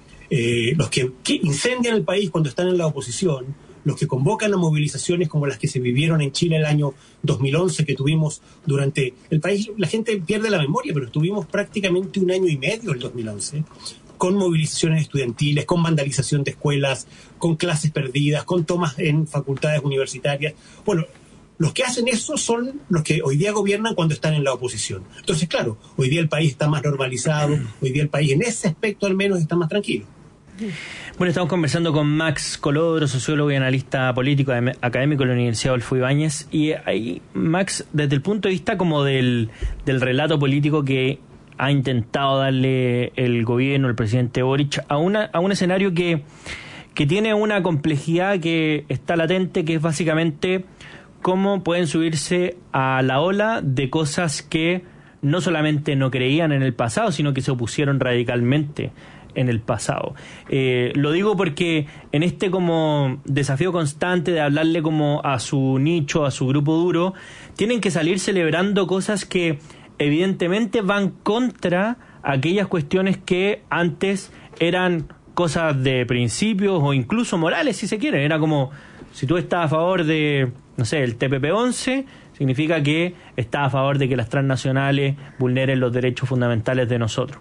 incendian el país cuando están en la oposición, los que convocan a movilizaciones como las que se vivieron en Chile el año 2011, que tuvimos durante el país, la gente pierde la memoria, pero estuvimos prácticamente 1 año y medio el 2011, con movilizaciones estudiantiles, con vandalización de escuelas, con clases perdidas, con tomas en facultades universitarias. Bueno, los que hacen eso son los que hoy día gobiernan cuando están en la oposición. Entonces, claro, hoy día el país está más normalizado, hoy día el país en ese aspecto al menos está más tranquilo. Bueno, estamos conversando con Max Colodro, sociólogo y analista político académico de la Universidad Adolfo Ibáñez. Y ahí, Max, desde el punto de vista como del relato político que ha intentado darle el gobierno, el presidente Boric, a un escenario que tiene una complejidad que está latente, que es básicamente cómo pueden subirse a la ola de cosas que no solamente no creían en el pasado, sino que se opusieron radicalmente en el pasado. Lo digo porque en este como desafío constante de hablarle como a su nicho, a su grupo duro, tienen que salir celebrando cosas que evidentemente van contra aquellas cuestiones que antes eran cosas de principios o incluso morales, si se quiere. Era como, si tú estás a favor de, no sé, el TPP-11, significa que está a favor de que las transnacionales vulneren los derechos fundamentales de nosotros.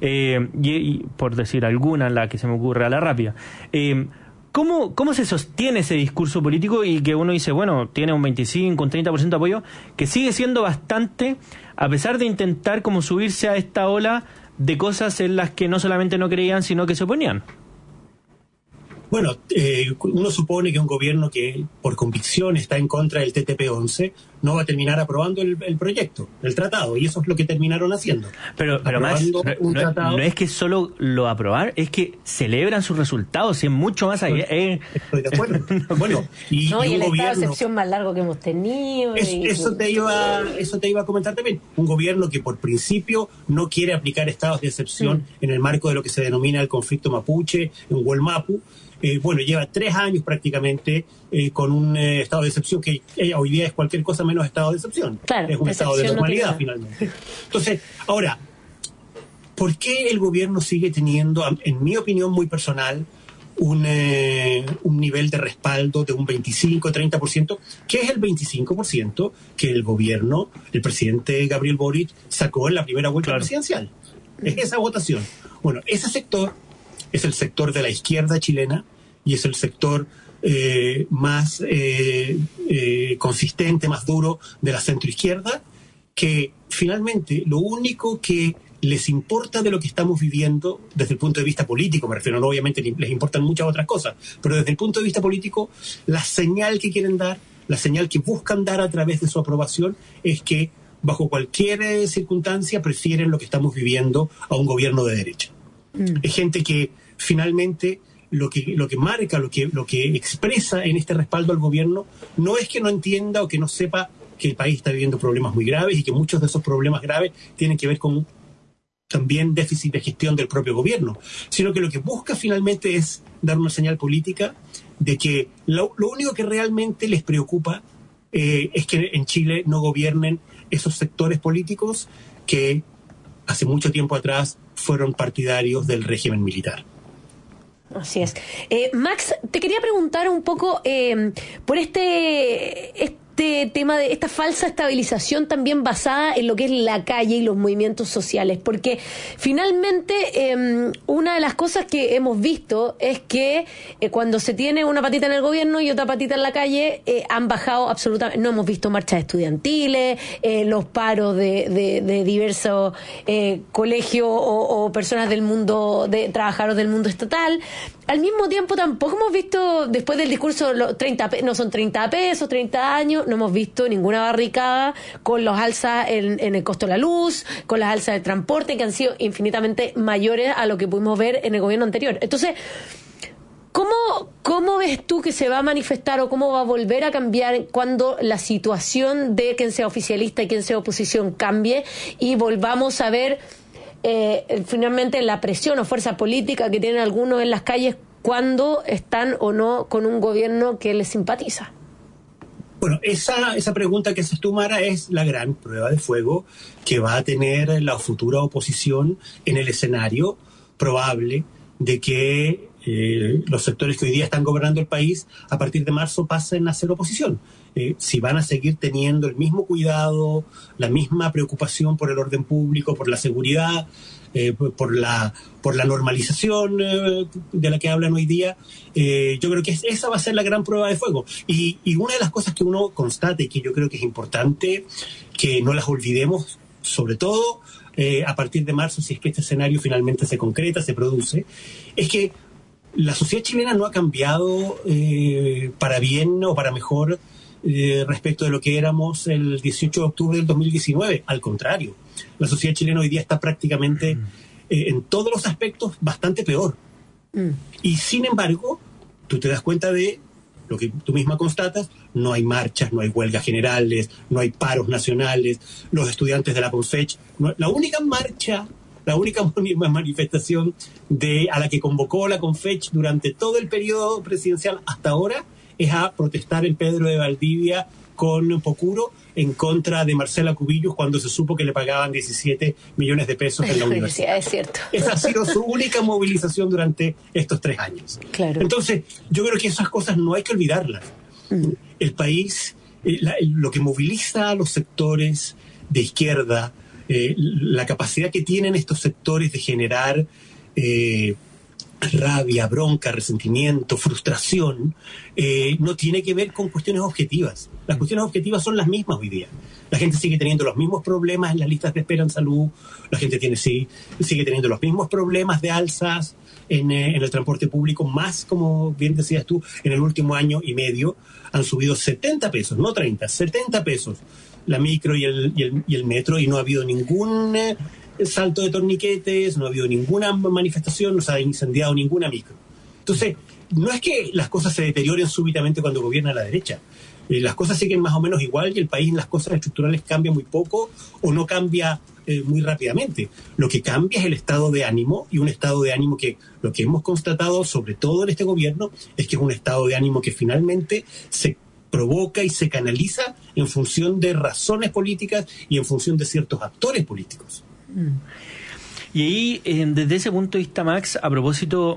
Y por decir alguna, la que se me ocurre a la rápida. ¿Cómo se sostiene ese discurso político y que uno dice, bueno, tiene un 25, un 30% de apoyo, que sigue siendo bastante, a pesar de intentar como subirse a esta ola de cosas en las que no solamente no creían, sino que se oponían? Bueno, uno supone que un gobierno que por convicción está en contra del TTP-11 no va a terminar aprobando el proyecto, el tratado, y eso es lo que terminaron haciendo. Pero más, no es que solo lo aprobar, es que celebran sus resultados, es mucho más allá. Estoy de acuerdo. Bueno, y el un estado gobierno, de excepción más largo que hemos tenido. Eso te iba a comentar también. Un gobierno que por principio no quiere aplicar estados de excepción en el marco de lo que se denomina el conflicto mapuche, en Hualmapu. Bueno, lleva 3 años prácticamente con un estado de excepción que hoy día es cualquier cosa menos estado de excepción. Claro, es un estado de normalidad finalmente. Entonces, ahora, ¿por qué el gobierno sigue teniendo, en mi opinión muy personal, un nivel de respaldo de un 25-30%, que es el 25% que el gobierno, el presidente Gabriel Boric, sacó en la primera vuelta presidencial. Es esa votación. Bueno, ese sector es el sector de la izquierda chilena y es el sector más consistente, más duro de la centroizquierda, que finalmente lo único que les importa de lo que estamos viviendo desde el punto de vista político, me refiero, no, obviamente les importan muchas otras cosas, pero desde el punto de vista político, la señal que quieren dar, la señal que buscan dar a través de su aprobación es que bajo cualquier circunstancia prefieren lo que estamos viviendo a un gobierno de derecha. Es gente que finalmente lo que marca, lo que expresa en este respaldo al gobierno no es que no entienda o que no sepa que el país está viviendo problemas muy graves y que muchos de esos problemas graves tienen que ver con también déficit de gestión del propio gobierno, sino que lo que busca finalmente es dar una señal política de que lo único que realmente les preocupa es que en Chile no gobiernen esos sectores políticos que hace mucho tiempo atrás fueron partidarios del régimen militar. Así es. Max, te quería preguntar un poco por este tema de esta falsa estabilización también basada en lo que es la calle y los movimientos sociales, porque finalmente una de las cosas que hemos visto es que cuando se tiene una patita en el gobierno y otra patita en la calle, han bajado absolutamente. No hemos visto marchas estudiantiles, los paros de diversos colegios o personas del mundo, de trabajadores del mundo estatal. Al mismo tiempo tampoco hemos visto, después del discurso, no son 30 pesos, 30 años, no hemos visto ninguna barricada con los alzas en el costo de la luz, con las alzas del transporte, que han sido infinitamente mayores a lo que pudimos ver en el gobierno anterior. Entonces, ¿cómo ves tú que se va a manifestar o cómo va a volver a cambiar cuando la situación de quien sea oficialista y quien sea oposición cambie y volvamos a ver finalmente la presión o fuerza política que tienen algunos en las calles cuando están o no con un gobierno que les simpatiza? Bueno, esa pregunta que haces tú, Mara, es la gran prueba de fuego que va a tener la futura oposición en el escenario probable de que los sectores que hoy día están gobernando el país a partir de marzo pasen a ser oposición. Si van a seguir teniendo el mismo cuidado, la misma preocupación por el orden público, por la seguridad, por la normalización de la que hablan hoy día, yo creo que esa va a ser la gran prueba de fuego. Y una de las cosas que uno constata y que yo creo que es importante que no las olvidemos, sobre todo a partir de marzo, si es que este escenario finalmente se concreta, se produce, es que la sociedad chilena no ha cambiado para bien o para mejor respecto de lo que éramos el 18 de octubre del 2019. Al contrario, la sociedad chilena hoy día está prácticamente en todos los aspectos bastante peor. Y sin embargo, tú te das cuenta de lo que tú misma constatas: no hay marchas, no hay huelgas generales, no hay paros nacionales, los estudiantes de la Confech, la única marcha, la única manifestación a la que convocó la Confech durante todo el periodo presidencial hasta ahora es a protestar en Pedro de Valdivia con Pocuro en contra de Marcela Cubillos cuando se supo que le pagaban 17 millones de pesos en la universidad. Es cierto. Esa ha sido su única movilización durante estos 3 años. Claro. Entonces, yo creo que esas cosas no hay que olvidarlas. El país, lo que moviliza a los sectores de izquierda, la capacidad que tienen estos sectores de generar rabia, bronca, resentimiento, frustración, no tiene que ver con cuestiones objetivas. Las cuestiones objetivas son las mismas hoy día. La gente sigue teniendo los mismos problemas en las listas de espera en salud, la gente sigue teniendo los mismos problemas de alzas en el transporte público, más, como bien decías tú, en el último año y medio han subido 70 pesos, no 30, 70 pesos la micro y el metro, y no ha habido ningún salto de torniquetes, no ha habido ninguna manifestación, no se ha incendiado ninguna micro. Entonces, no es que las cosas se deterioren súbitamente cuando gobierna la derecha. Las cosas siguen más o menos igual y el país en las cosas estructurales cambia muy poco o no cambia muy rápidamente. Lo que cambia es el estado de ánimo, y un estado de ánimo que lo que hemos constatado, sobre todo en este gobierno, es que es un estado de ánimo que finalmente se provoca y se canaliza en función de razones políticas y en función de ciertos actores políticos. Y ahí, desde ese punto de vista, Max, a propósito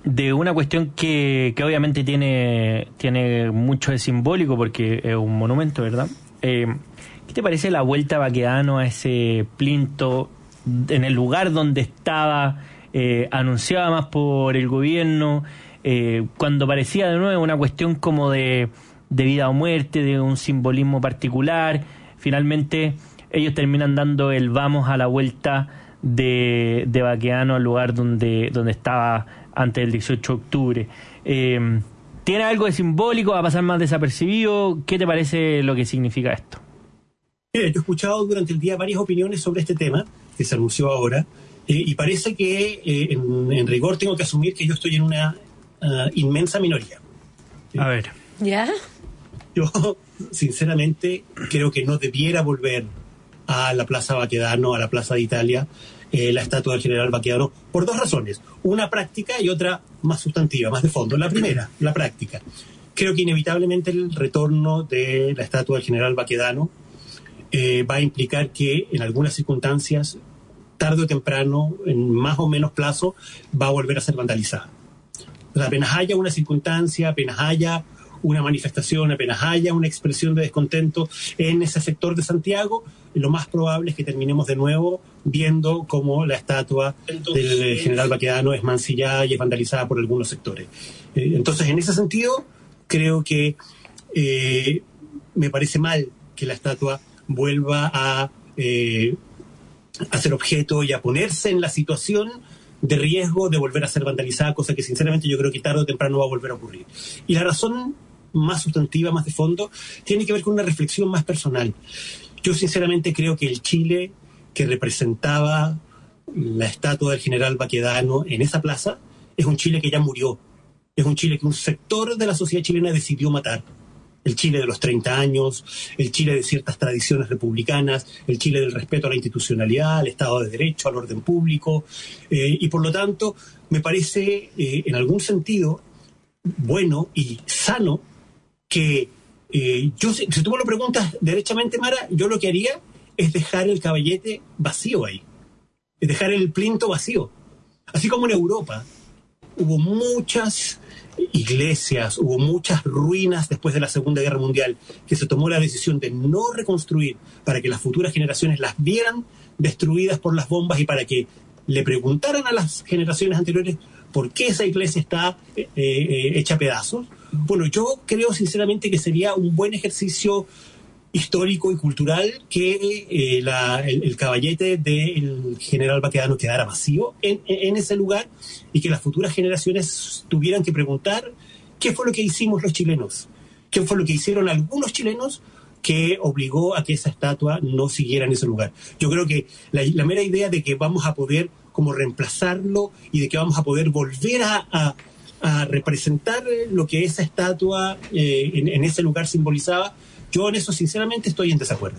de una cuestión que obviamente tiene mucho de simbólico porque es un monumento, ¿verdad? ¿Qué te parece la vuelta a Baquedano a ese plinto en el lugar donde estaba anunciada más por el gobierno, cuando parecía de nuevo una cuestión como de vida o muerte, de un simbolismo particular? Finalmente ellos terminan dando el vamos a la vuelta de Baquedano al lugar donde estaba antes del 18 de octubre. ¿Tiene algo de simbólico? ¿Va a pasar más desapercibido? ¿Qué te parece lo que significa esto? Mira, yo he escuchado durante el día varias opiniones sobre este tema que se anunció ahora, y parece que en rigor tengo que asumir que yo estoy en una inmensa minoría. A ver. ¿Ya? Yo, sinceramente, creo que no debiera volver a la Plaza Baquedano, a la Plaza de Italia, la estatua del general Baquedano, por dos razones. Una práctica y otra más sustantiva, más de fondo. La primera, la práctica. Creo que inevitablemente el retorno de la estatua del general Baquedano va a implicar que en algunas circunstancias, tarde o temprano, en más o menos plazo, va a volver a ser vandalizada. O sea, apenas haya una circunstancia, apenas haya una manifestación, apenas haya una expresión de descontento en ese sector de Santiago, lo más probable es que terminemos de nuevo viendo cómo la estatua del general Baquedano es mancillada y es vandalizada por algunos sectores. Entonces, en ese sentido, creo que me parece mal que la estatua vuelva a ser objeto y a ponerse en la situación de riesgo de volver a ser vandalizada, cosa que sinceramente yo creo que tarde o temprano va a volver a ocurrir. Y la razón más sustantiva, más de fondo, tiene que ver con una reflexión más personal. Yo sinceramente creo que el Chile que representaba la estatua del general Baquedano en esa plaza es un Chile que ya murió. Es un Chile que un sector de la sociedad chilena decidió matar. El Chile de los 30 años, el Chile de ciertas tradiciones republicanas, el Chile del respeto a la institucionalidad, al Estado de Derecho, al orden público, y por lo tanto me parece en algún sentido bueno y sano que yo, si tú me lo preguntas derechamente, Mara, yo lo que haría es dejar el caballete vacío ahí, es dejar el plinto vacío. Así como en Europa hubo muchas iglesias, hubo muchas ruinas después de la Segunda Guerra Mundial, que se tomó la decisión de no reconstruir para que las futuras generaciones las vieran destruidas por las bombas y para que le preguntaran a las generaciones anteriores por qué esa iglesia está hecha a pedazos. Bueno, yo creo sinceramente que sería un buen ejercicio histórico y cultural que el caballete del general Baquedano quedara vacío en ese lugar y que las futuras generaciones tuvieran que preguntar qué fue lo que hicimos los chilenos, qué fue lo que hicieron algunos chilenos que obligó a que esa estatua no siguiera en ese lugar. Yo creo que la mera idea de que vamos a poder como reemplazarlo y de que vamos a poder volver a representar lo que esa estatua en ese lugar simbolizaba, yo en eso sinceramente estoy en desacuerdo.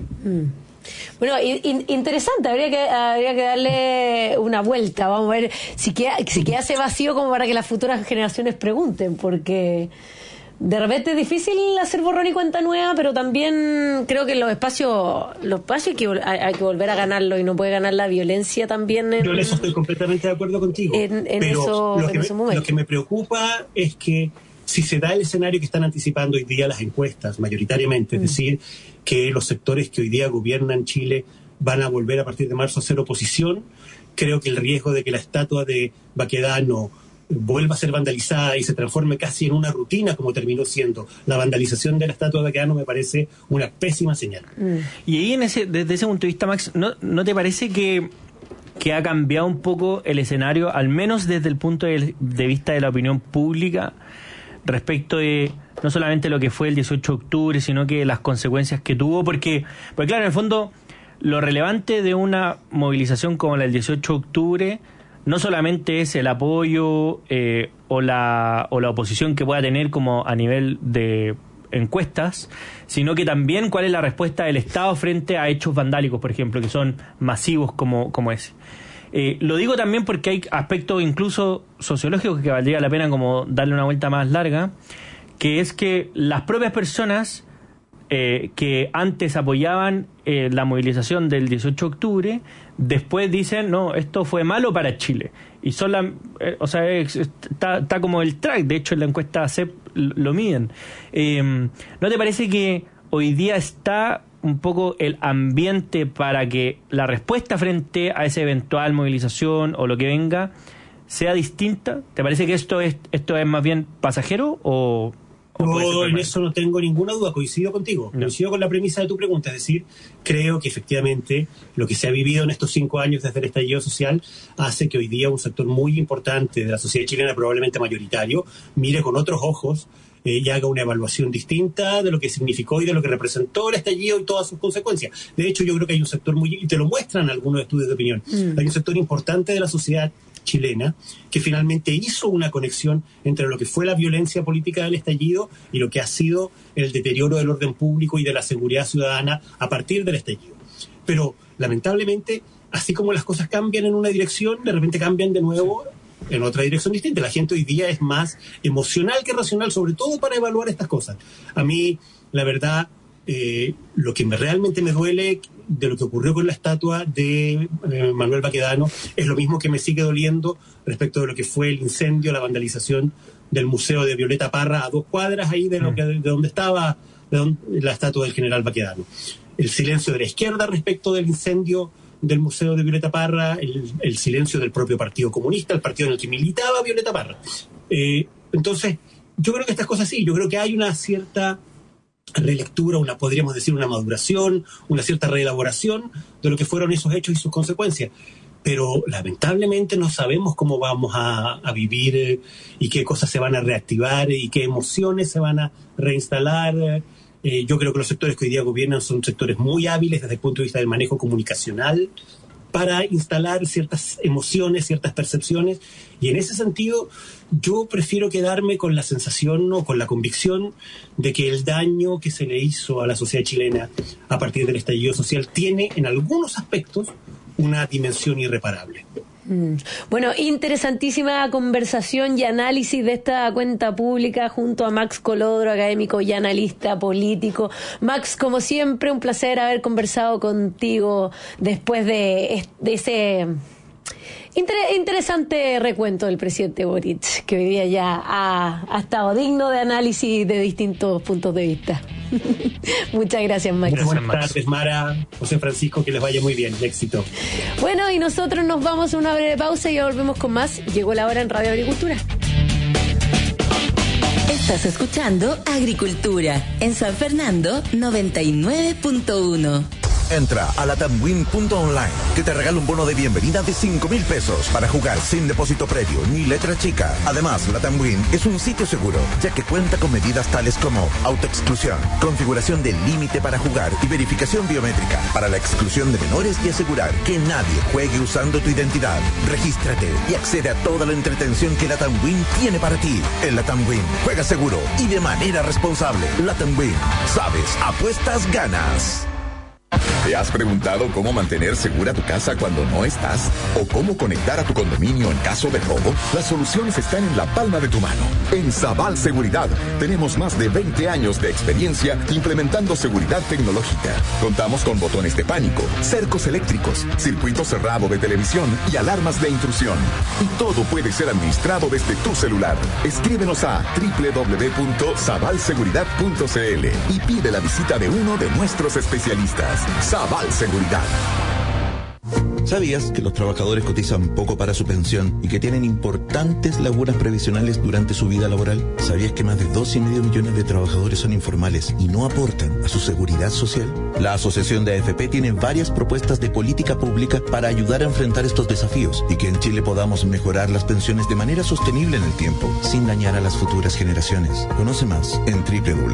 Bueno, interesante, habría que darle una vuelta. Vamos a ver si queda ese vacío como para que las futuras generaciones pregunten, porque de repente es difícil hacer borrón y cuenta nueva, pero también creo que los espacios hay que volver a ganarlo y no puede ganar la violencia también. Yo en eso estoy completamente de acuerdo contigo. Pero lo que me preocupa es que si se da el escenario que están anticipando hoy día las encuestas, mayoritariamente, es decir, que los sectores que hoy día gobiernan Chile van a volver a partir de marzo a hacer oposición, creo que el riesgo de que la estatua de Baquedano vuelva a ser vandalizada y se transforme casi en una rutina como terminó siendo la vandalización de la estatua de Baquedano me parece una pésima señal. Y ahí desde ese punto de vista, Max, ¿no te parece que ha cambiado un poco el escenario, al menos desde el punto de vista de la opinión pública, respecto de no solamente lo que fue el 18 de octubre, sino que las consecuencias que tuvo? Porque claro, en el fondo, lo relevante de una movilización como la del 18 de octubre no solamente es el apoyo o la oposición que pueda tener como a nivel de encuestas, sino que también cuál es la respuesta del Estado frente a hechos vandálicos, por ejemplo, que son masivos como ese. Lo digo también porque hay aspectos incluso sociológicos que valdría la pena como darle una vuelta más larga, que es que las propias personas que antes apoyaban la movilización del 18 de octubre, después dicen, no, esto fue malo para Chile. Y son está como el track, de hecho en la encuesta CEP lo miden. ¿No te parece que hoy día está un poco el ambiente para que la respuesta frente a esa eventual movilización o lo que venga sea distinta? ¿Te parece que esto es más bien pasajero o yo en eso no tengo ninguna duda, coincido contigo, coincido con la premisa de tu pregunta, es decir, creo que efectivamente lo que se ha vivido en estos 5 años desde el estallido social hace que hoy día un sector muy importante de la sociedad chilena, probablemente mayoritario, mire con otros ojos y haga una evaluación distinta de lo que significó y de lo que representó el estallido y todas sus consecuencias. De hecho, yo creo que hay un sector y te lo muestran algunos estudios de opinión, hay un sector importante de la sociedad chilena que finalmente hizo una conexión entre lo que fue la violencia política del estallido y lo que ha sido el deterioro del orden público y de la seguridad ciudadana a partir del estallido. Pero lamentablemente, así como las cosas cambian en una dirección, de repente cambian de nuevo en otra dirección distinta. La gente hoy día es más emocional que racional, sobre todo para evaluar estas cosas. A mí, la verdad, lo que realmente me duele de lo que ocurrió con la estatua de Manuel Baquedano es lo mismo que me sigue doliendo respecto de lo que fue el incendio, la vandalización del museo de Violeta Parra a 2 cuadras ahí de donde estaba la estatua del general Baquedano. El silencio de la izquierda respecto del incendio del museo de Violeta Parra, el silencio del propio Partido Comunista, el partido en el que militaba Violeta Parra. Entonces, yo creo que estas cosas sí, yo creo que hay una cierta relectura, podríamos decir una maduración, una cierta reelaboración de lo que fueron esos hechos y sus consecuencias. Pero lamentablemente no sabemos cómo vamos a vivir y qué cosas se van a reactivar y qué emociones se van a reinstalar. Yo creo que los sectores que hoy día gobiernan son sectores muy hábiles desde el punto de vista del manejo comunicacional para instalar ciertas emociones, ciertas percepciones, y en ese sentido yo prefiero quedarme con la sensación o con la convicción de que el daño que se le hizo a la sociedad chilena a partir del estallido social tiene en algunos aspectos una dimensión irreparable. Bueno, interesantísima conversación y análisis de esta cuenta pública junto a Max Colodro, académico y analista político. Max, como siempre, un placer haber conversado contigo después de ese interesante recuento del presidente Boric, que hoy día ya ha estado digno de análisis de distintos puntos de vista. Muchas gracias, Max. Buenas tardes, Mara, José Francisco, que les vaya muy bien, éxito. Bueno, y nosotros nos vamos a una breve pausa y ya volvemos con más. Llegó la hora en Radio Agricultura. Estás escuchando Agricultura en San Fernando 99.1. Entra a latamwin.online, que te regala un bono de bienvenida de 5,000 pesos para jugar sin depósito previo ni letra chica. Además, Latamwin es un sitio seguro, ya que cuenta con medidas tales como autoexclusión, configuración del límite para jugar y verificación biométrica para la exclusión de menores y asegurar que nadie juegue usando tu identidad. Regístrate y accede a toda la entretención que Latamwin tiene para ti. En Latamwin, juega seguro y de manera responsable. Latamwin, sabes, apuestas, ganas. ¿Te has preguntado cómo mantener segura tu casa cuando no estás? ¿O cómo conectar a tu condominio en caso de robo? Las soluciones están en la palma de tu mano. En Sabal Seguridad tenemos más de 20 años de experiencia implementando seguridad tecnológica. Contamos con botones de pánico, cercos eléctricos, circuito cerrado de televisión y alarmas de intrusión. Y todo puede ser administrado desde tu celular. Escríbenos a www.sabalseguridad.cl y pide la visita de uno de nuestros especialistas. Sabal Seguridad. ¿Sabías que los trabajadores cotizan poco para su pensión y que tienen importantes lagunas previsionales durante su vida laboral? ¿Sabías que más de 2,5 millones de trabajadores son informales y no aportan a su seguridad social? La Asociación de AFP tiene varias propuestas de política pública para ayudar a enfrentar estos desafíos y que en Chile podamos mejorar las pensiones de manera sostenible en el tiempo, sin dañar a las futuras generaciones. Conoce más en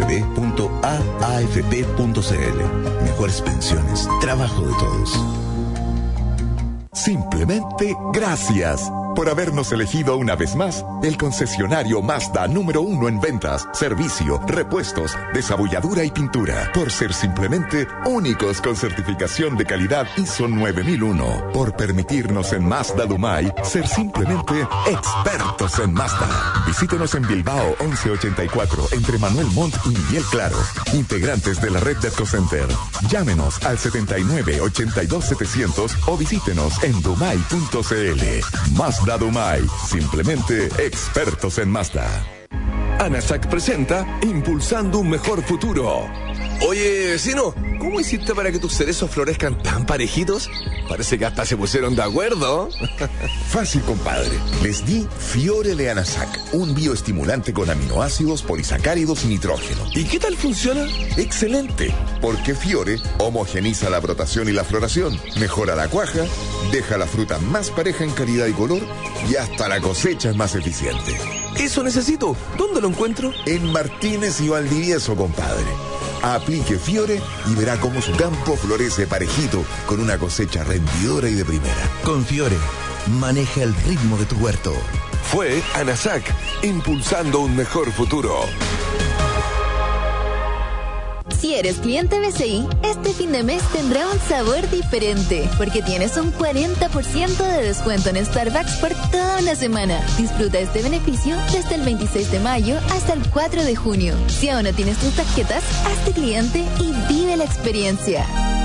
www.aafp.cl. Mejores pensiones, trabajo de todos. Simplemente gracias. por habernos elegido una vez más el concesionario Mazda número 1 en ventas, servicio, repuestos, desabulladura y pintura. Por ser simplemente únicos con certificación de calidad ISO 9001. Por permitirnos en Mazda Dumay ser simplemente expertos en Mazda. Visítenos en Bilbao 1184 entre Manuel Montt y Miguel Claro. Integrantes de la red de EcoCenter. Llámenos al 79 82 700 o visítenos en dumay.cl. Mazda Dumay, simplemente expertos en Mazda. ANASAC presenta Impulsando un Mejor Futuro. Oye, vecino, ¿cómo hiciste para que tus cerezos florezcan tan parejitos? Parece que hasta se pusieron de acuerdo. Fácil, compadre. Les di Fiore de ANASAC, un bioestimulante con aminoácidos, polisacáridos y nitrógeno. ¿Y qué tal funciona? Excelente, porque Fiore homogeniza la brotación y la floración, mejora la cuaja, deja la fruta más pareja en calidad y color y hasta la cosecha es más eficiente. Eso necesito. ¿Dónde lo encuentro? En Martínez y Valdivieso, compadre. Aplique Fiore y verá cómo su campo florece parejito con una cosecha rendidora y de primera. Con Fiore, maneja el ritmo de tu huerto. Fue ANASAC, impulsando un mejor futuro. Si eres cliente BCI, este fin de mes tendrá un sabor diferente, porque tienes un 40% de descuento en Starbucks por toda una semana. Disfruta este beneficio desde el 26 de mayo hasta el 4 de junio. Si aún no tienes tus tarjetas, hazte cliente y vive la experiencia.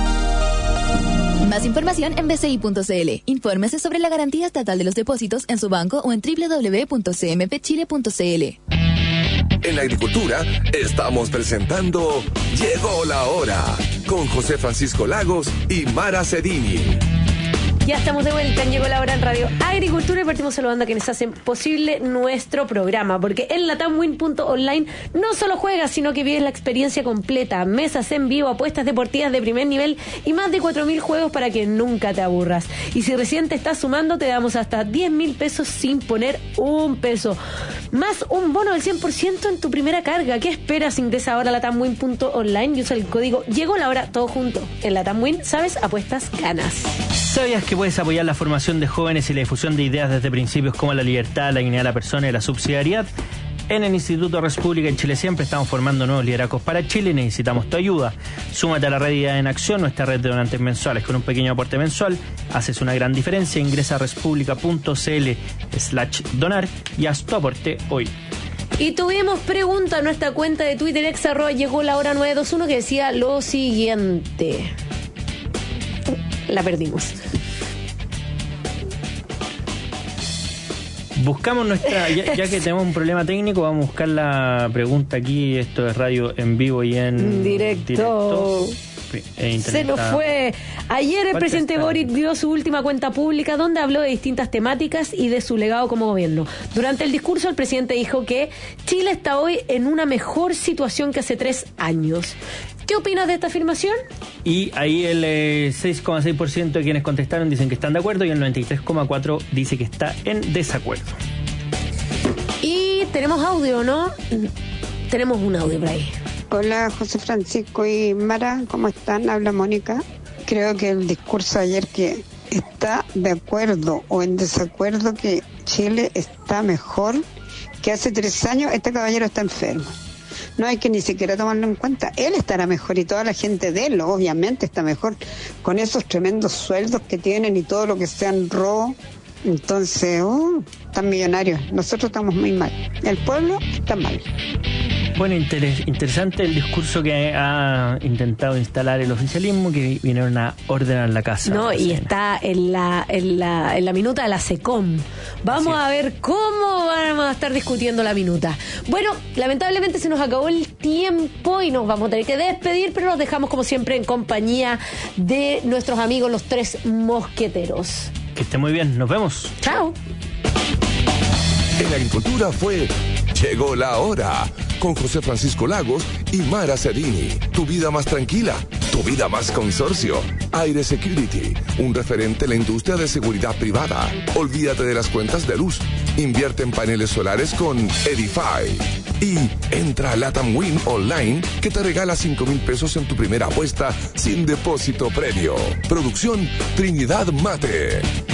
Más información en bci.cl. Infórmese sobre la garantía estatal de los depósitos en su banco o en www.cmpchile.cl. En la agricultura estamos presentando Llegó la Hora con José Francisco Lagos y Mara Cedini. Ya estamos de vuelta en Llegó la Hora en Radio Agricultura y partimos saludando a quienes hacen posible nuestro programa, porque en latamwin.online no solo juegas, sino que vives la experiencia completa, mesas en vivo, apuestas deportivas de primer nivel y más de 4.000 juegos para que nunca te aburras. Y si recién te estás sumando, te damos hasta 10.000 pesos sin poner un peso, más un bono del 100% en tu primera carga. ¿Qué esperas? Ingresa ahora a latamwin.online y usa el código Llegó la Hora todo junto. En Latamwin, ¿sabes? Apuestas, ganas. ¿Sabías que puedes apoyar la formación de jóvenes y la difusión de ideas desde principios como la libertad, la dignidad de la persona y la subsidiariedad? En el Instituto Res Pública en Chile Siempre estamos formando nuevos liderazgos para Chile y necesitamos tu ayuda. Súmate a la red Ideas en Acción, nuestra red de donantes mensuales. Con un pequeño aporte mensual haces una gran diferencia. Ingresa a respublica.cl/donar y haz tu aporte hoy. Y tuvimos pregunta en nuestra cuenta de Twitter @llegó la hora 921 que decía lo siguiente. La perdimos. Buscamos nuestra, ya que tenemos un problema técnico, vamos a buscar la pregunta aquí. Esto es radio en vivo y en directo. Se nos fue. Ayer el presidente Boric dio su última cuenta pública donde habló de distintas temáticas y de su legado como gobierno. Durante el discurso el presidente dijo que Chile está hoy en una mejor situación que hace 3 años. ¿Qué opinas de esta afirmación? Y ahí el 6,6% de quienes contestaron dicen que están de acuerdo y el 93,4% dice que está en desacuerdo. Y tenemos audio, ¿no? Tenemos un audio por ahí. Hola, José Francisco y Mara, ¿cómo están? Habla Mónica. Creo que el discurso ayer que está de acuerdo o en desacuerdo que Chile está mejor que hace 3 años, este caballero está enfermo. No hay que ni siquiera tomarlo en cuenta. Él estará mejor y toda la gente de él, obviamente, está mejor con esos tremendos sueldos que tienen y todo lo que sean robo. Entonces, están millonarios. Nosotros estamos muy mal. El pueblo está mal. Bueno, interesante el discurso que ha intentado instalar el oficialismo, que vinieron a ordenar la casa. No, y está en la minuta de la SECOM. Vamos a ver cómo vamos a estar discutiendo la minuta. Bueno, lamentablemente se nos acabó el tiempo y nos vamos a tener que despedir, pero nos dejamos como siempre en compañía de nuestros amigos los 3 mosqueteros. Que esté muy bien, nos vemos. Chao. En la agricultura fue Llegó la Hora con José Francisco Lagos y Mara Cedini. Tu vida más tranquila, tu vida más consorcio. Aire Security, un referente en la industria de seguridad privada. Olvídate de las cuentas de luz. Invierte en paneles solares con Edify. Y entra a Latam Win Online, que te regala 5,000 pesos en tu primera apuesta sin depósito previo. Producción Trinidad Mate.